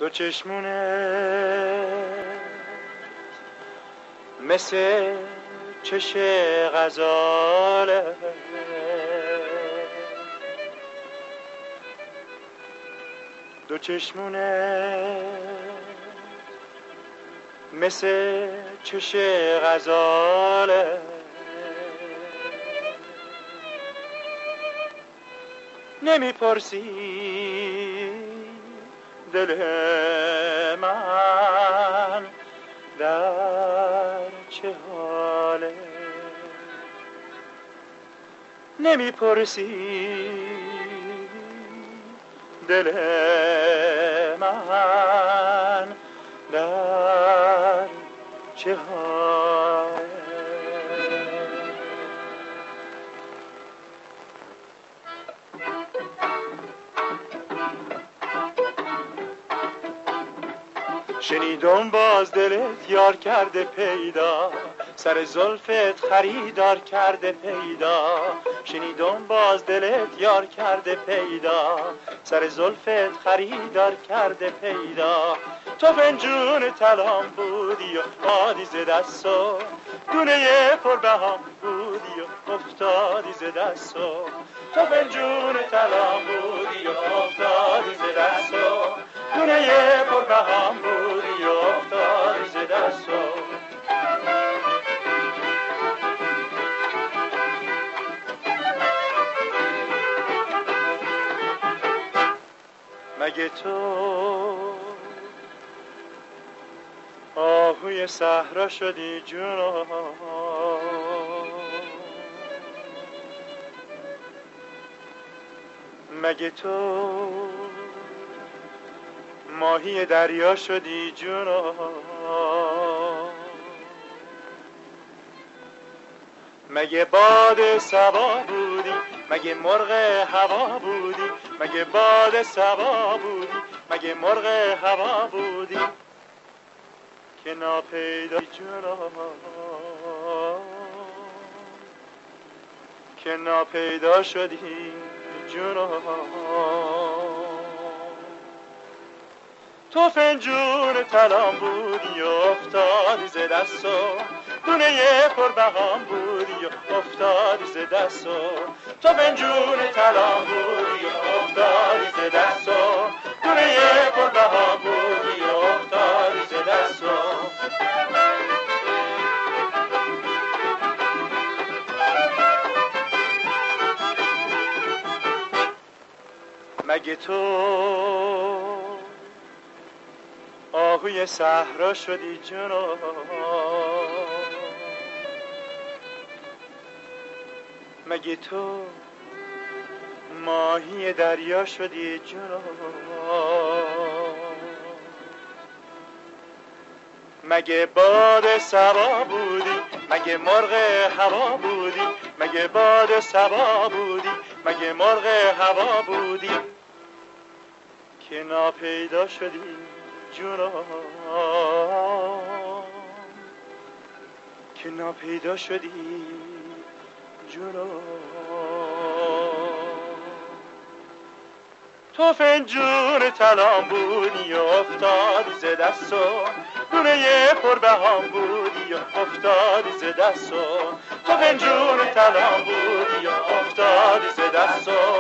دو چشمونه مثل چش غزاله، دو چشمونه مثل چش غزاله، نمیپرسی دل من در چه حاله، نمیپرسی دل من در چه حاله. شنیدم باز دلت یار کرده پیدا، سر زلفت خریدار کرده پیدا. شنیدم باز دلت یار کرده پیدا، سر زلفت خریدار کرده پیدا. تو فنجون طلام بودی و آدی ز دستو، دونه پر بهم بودی و افتادی ز دستو. تو فنجون طلام بودی و افتادی ز دستو، دونه پر بهم بودی و افتادی ز دستو. مگه تو آهوی صحرا شدی جونو، مگه تو ماهی دریا شدی جونو، مگه باد صبا بودی مگه مرغ هوا بودی، مگه باد صبا بودی مگه مرغ هوا بودی که ناپیدا جونو، که ناپیدا شدی جونو. تو فنجون طلام بودی و افتادی ز دستو، دونه پر بهم بودی و افتادی ز دستو. تو فنجون طلام بودی و افتادی ز دستو، دونه پر بهم بودی و افتادی ز دستو. مگه تو آهوی صحرا شدی جونو، مگه تو ماهی دریا شدی جونو، مگه باد صبا بودی مگه مرغ هوا بودی، مگه باد صبا بودی مگه مرغ هوا بودی که ناپیدا شدی جونو، که ناپیدا شدی جونو. تو فنجون طلام بودی و افتادی ز دستو، دونه پر بهم بودی و افتادی ز دستو. تو فنجون طلام بودی و افتادی ز دستو،